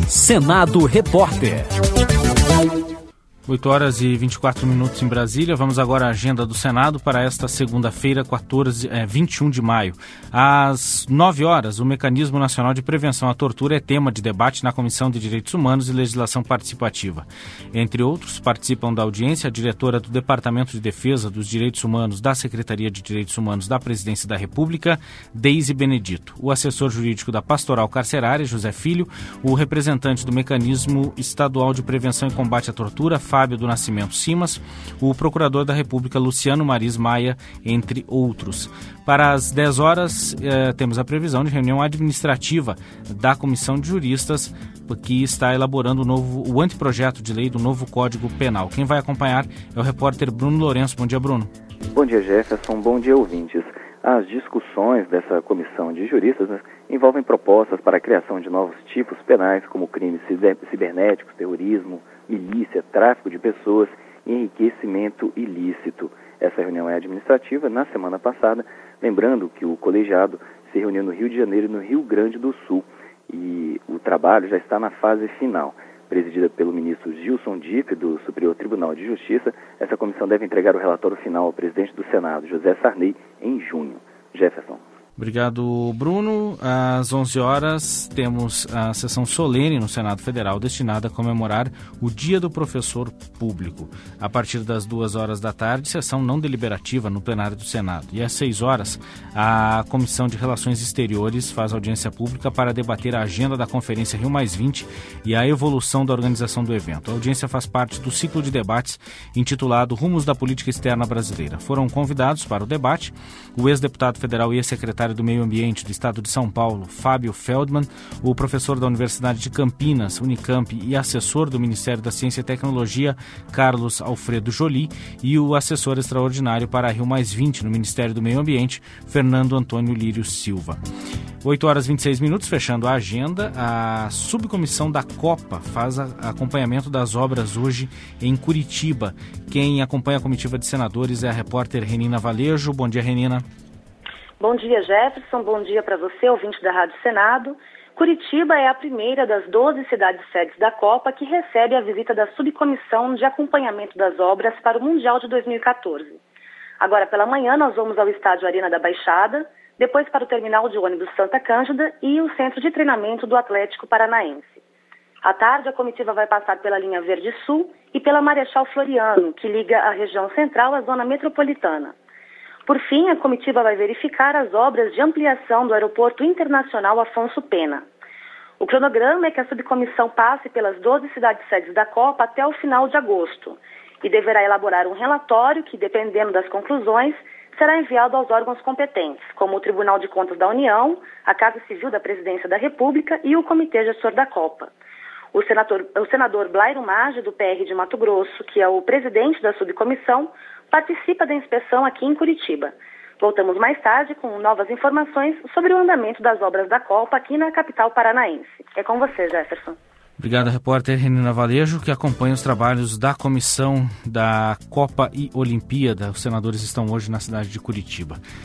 Senado Repórter. 8 horas e 24 minutos em Brasília. Vamos agora à agenda do Senado para esta segunda-feira, 21 de maio. Às 9 horas, o Mecanismo Nacional de Prevenção à Tortura é tema de debate na Comissão de Direitos Humanos e Legislação Participativa. Entre outros, participam da audiência a diretora do Departamento de Defesa dos Direitos Humanos da Secretaria de Direitos Humanos da Presidência da República, Deise Benedito, o assessor jurídico da Pastoral Carcerária, José Filho, o representante do Mecanismo Estadual de Prevenção e Combate à Tortura, Fábio do Nascimento Simas, o procurador da República, Luciano Maris Maia, entre outros. Para as 10 horas, temos a previsão de reunião administrativa da Comissão de Juristas, que está elaborando o anteprojeto de lei do novo Código Penal. Quem vai acompanhar é o repórter Bruno Lourenço. Bom dia, Bruno. Bom dia, Jefferson. Bom dia, ouvintes. As discussões dessa comissão de juristas envolvem propostas para a criação de novos tipos penais, como crimes cibernéticos, terrorismo, milícia, tráfico de pessoas e enriquecimento ilícito. Essa reunião é administrativa na semana passada, lembrando que o colegiado se reuniu no Rio de Janeiro e no Rio Grande do Sul, e o trabalho já está na fase final. Presidida pelo ministro Gilson Dipp, do Superior Tribunal de Justiça, essa comissão deve entregar o relatório final ao presidente do Senado, José Sarney, em junho. Jefferson. Obrigado, Bruno. Às 11 horas temos a sessão solene no Senado Federal destinada a comemorar o Dia do Professor Público. A partir das 2 horas da tarde, sessão não deliberativa no plenário do Senado. E às 6 horas, a Comissão de Relações Exteriores faz audiência pública para debater a agenda da Conferência Rio+20 e a evolução da organização do evento. A audiência faz parte do ciclo de debates intitulado Rumos da Política Externa Brasileira. Foram convidados para o debate o ex-deputado federal e ex-secretário do Meio Ambiente do Estado de São Paulo, Fábio Feldman, o professor da Universidade de Campinas, Unicamp, e assessor do Ministério da Ciência e Tecnologia, Carlos Alfredo Joly, e o assessor extraordinário para a Rio+20 no Ministério do Meio Ambiente, Fernando Antônio Lírio Silva. 8 horas e 26 minutos, fechando a agenda, a subcomissão da Copa faz acompanhamento das obras hoje em Curitiba. Quem acompanha a comitiva de senadores é a repórter Renina Valejo. Bom dia, Renina. Bom dia, Jefferson. Bom dia para você, ouvinte da Rádio Senado. Curitiba é a primeira das 12 cidades-sedes da Copa que recebe a visita da subcomissão de acompanhamento das obras para o Mundial de 2014. Agora pela manhã nós vamos ao estádio Arena da Baixada, depois para o terminal de ônibus Santa Cândida e o centro de treinamento do Atlético Paranaense. À tarde a comitiva vai passar pela linha Verde Sul e pela Marechal Floriano, que liga a região central à zona metropolitana. Por fim, a comitiva vai verificar as obras de ampliação do Aeroporto Internacional Afonso Pena. O cronograma é que a subcomissão passe pelas 12 cidades-sedes da Copa até o final de agosto e deverá elaborar um relatório que, dependendo das conclusões, será enviado aos órgãos competentes, como o Tribunal de Contas da União, a Casa Civil da Presidência da República e o Comitê Gestor da Copa. O senador Blairo Maggi, do PR de Mato Grosso, que é o presidente da subcomissão, participa da inspeção aqui em Curitiba. Voltamos mais tarde com novas informações sobre o andamento das obras da Copa aqui na capital paranaense. É com você, Jefferson. Obrigado, repórter Renina Valejo, que acompanha os trabalhos da comissão da Copa e Olimpíada. Os senadores estão hoje na cidade de Curitiba.